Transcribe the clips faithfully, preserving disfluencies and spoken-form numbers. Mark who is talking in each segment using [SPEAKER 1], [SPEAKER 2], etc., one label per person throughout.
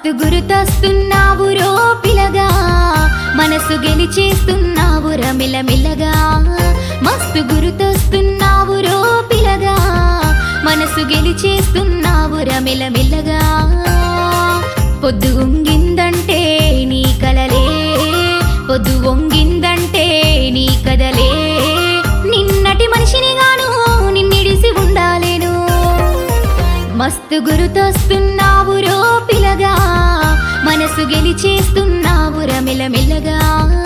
[SPEAKER 1] మస్తు గురుతొస్తున్నావు రో పిలగా మనసు గెలిచేస్తున్నావు రమిలమిలగా మస్తు గురుతొస్తున్నావు రో పిలగా మనసు గెలిచేస్తున్నావు రమిలమిలగా పొద్దు వంగిందంటే నీ కలలే పొద్దు వంగిందంటే నీ కదలే నిన్నటి మనిషిని గాను నిన్నిడిసి ఉండాలేను మస్తు గురుతొస్తున్నావు రో పిలగా మనసు గెలిచేస్తున్నావు రమిలమిలగా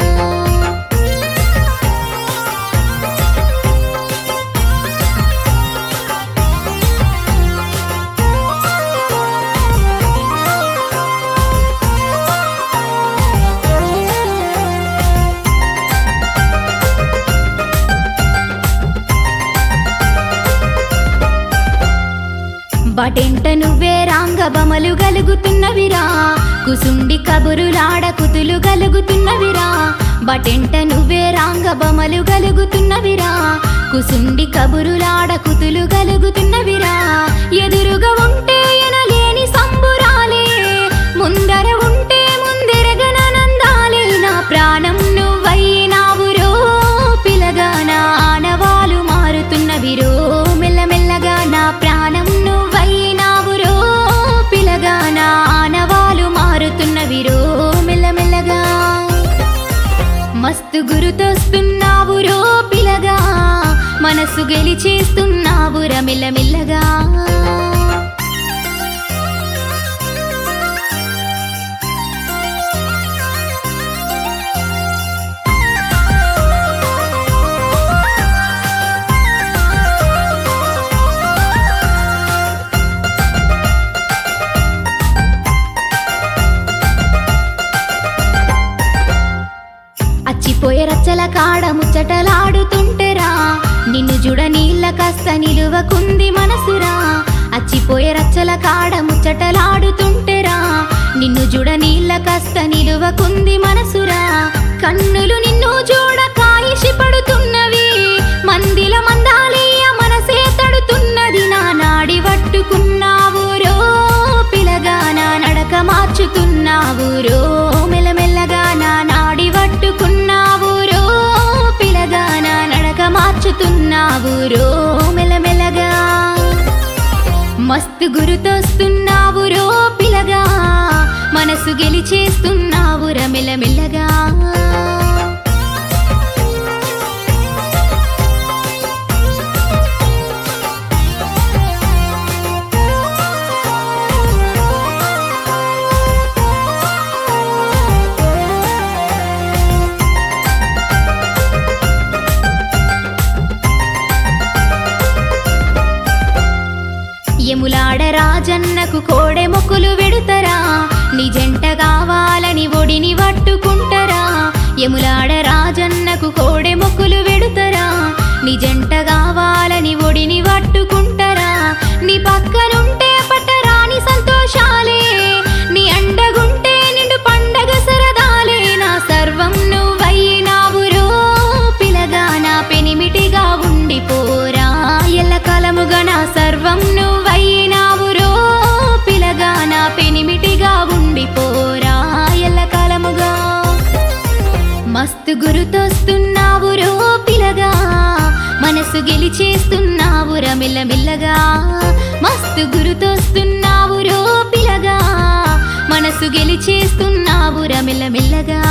[SPEAKER 1] బటెంట నువ్వే రాంగబమలు గలుగుతున్నవిరా కుసుండి కబురులాడ కుతులు గలుగుతున్నవిరా బటెంట నువ్వే రాంగబమలు గలుగుతున్నవిరా కుసుండి కబురులాడ కుతులు గలుగుతున్నవిరా ఎదురుగా ఉంటే ఎనలేని సంబురాలే ముందర ఉంటే ముందెరగనందాలే నా ప్రాణం నువ్వైనావు రో పిలగా నా ఆనవాలు మారుతున్నవిరో మెల్లమెల్లగా నా ప్రాణం నువ్వైనావు రో పిలగా నా ఆనవాలు మారుతున్నవిరో మెల్లమెల్లగా మస్తు గురుతొస్తున్నావు రో పిలగా మనసు గెలిచేస్తున్నావు రమిలమిల్లగా అచ్చిపోయే రచ్చల కాడ ముచ్చటలాడుతుంటేరా నిన్ను జుడ నీళ్ళ కాస్త నిలువకుంది మనసురా అచ్చిపోయే రచ్చల కాడ ముచ్చటలాడుతుంటేరా నిన్ను జుడ నీళ్ళ కాస్త నిలువకుంది మనసురా కన్నులు నిన్ను చూడ కాయిషి పడుతున్నవి మందిల మందాలయ్య మనసే తడుతున్నది నా నాడి పట్టుకున్నావు రో పిలగా నా నడక మార్చుతున్నావు రో మెల్లమెల్లగా నా నాడి పట్టుకున్నావు రో పిలగా నా నడక మార్చుతున్నావు రో మెల్లమెల్లగా మస్తు గురుతొస్తున్నావు రో పిలగా మనసు గెలిచేస్తున్నావు రమిలమిల్లగా యములాడ రాజన్నకు కోడె మొక్కులు వెడుతరా నీ జంట కావాలని ఒడిని పట్టుకుంటరా యములాడ రాజన్నకు కోడె మొక్కులు వెడుతరా నీ జంట కావాలని ఒడిని పట్టుకుంటరా నీ పక్కనుంటే పట్టరాని సంతోషాలే నీ అండగుంటే నిండు పండగ సరదాలే నా సర్వం నువ్వైనావు రో పిలగా నా పెనిమిటిగా ఉండిపోరా ఎల్లకాలముగా నా సర్వం నువ్వైనావు రో పిలగా నా పెనిమిటిగా ఉండిపోరా ఎల్లకాలముగా మస్తు గురుతొస్తున్నావు రో పిలగా మనసు గెలిచేస్తున్నావు రమిలమిల్లగా మస్తు గురుతొస్తున్నావు రో పిలగా మనసు గెలిచేస్తున్నావు రమిలమిల్లగా